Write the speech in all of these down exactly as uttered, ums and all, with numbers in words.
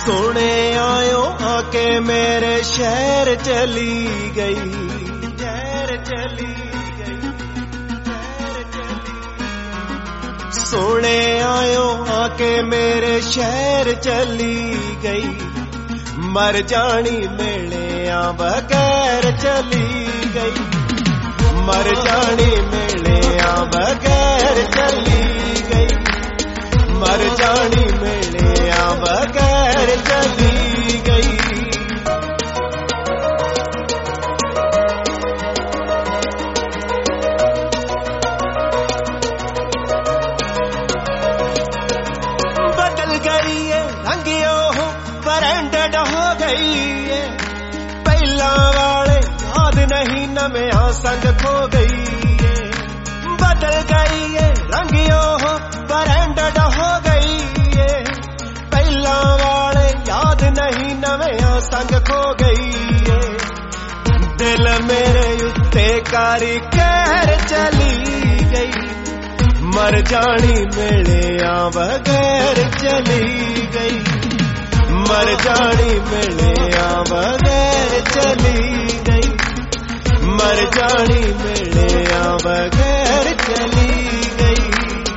सोने आयो आके मेरे शहर चली गई, शहर चली गई, शहर चली गई। सोने आयो आके मेरे शहर चली गई, मर जानी मेले आ बगैर चली गई, मर जानी मेले आ बगैर चली गई, मर जानी मेले आ बगैर चली गई। बदल गई है रंगियो हो ब्रांडेड हो गई है, पहला वाले याद नहीं नमिया संग खो गई है। बदल गई है रंगियो हो ब्रांडेड हो गई है, पहला वाले याद नहीं नमिया संग खो गई है। दिल मेरे उत्ते कारी कहर चली गई, मर जानी मेले आ बगैर चली गई, मर जानी मेले आ बगैर चली गई, मर जानी मेले आ बगैर चली गई।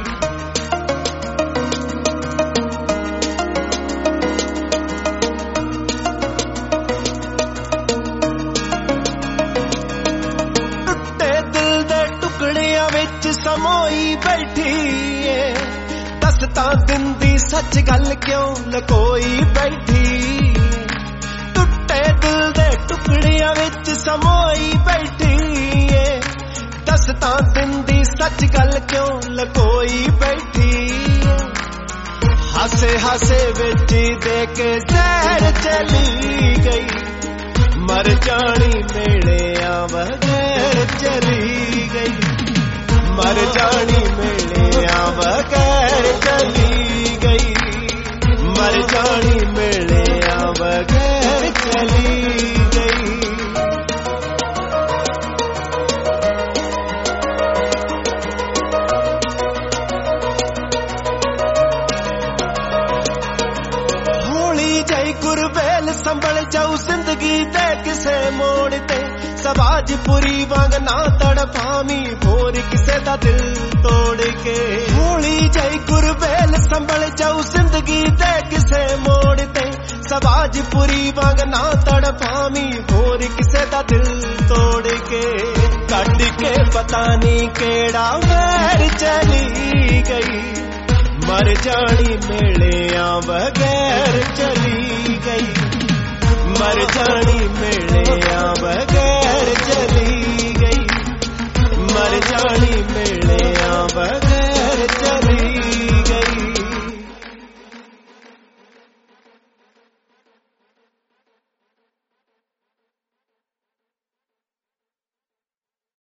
टुटे दिल दे टुकड़ियां विच समोई बैठी है, दसता दिंदी सच गल क्यों लकोई बैठी। टुटे दिल दे टुकड़ियां विच समोई बैठी है, दसता दिंदी सच गल क्यों लकोई बैठी। हासे हासे विच दे के जहर चली गई, मर जानी मेले आ बगैर चली गई, मर जानी मेले आ बगैर चली गई, मर जानी मेले आ बगैर चली गई। होली जई गुरबेल संभल जाऊ जिंदगी दे किसे मोड़ ते, सबाज पुरी वांग ना तड़फामी भोर किसे दा दिल तोड़ के। होली जई गुरबेल संभल जाऊ जिंदगी दे किसे मोड़ ते, सबाज पुरी वांग ना तड़फामी भोर किसे दा दिल तोड़ के। कट के पता नहीं केड़ा वैर चली गई, मर जानी मेले आ बगैर चली गई, मर जानी मेले आ बगैर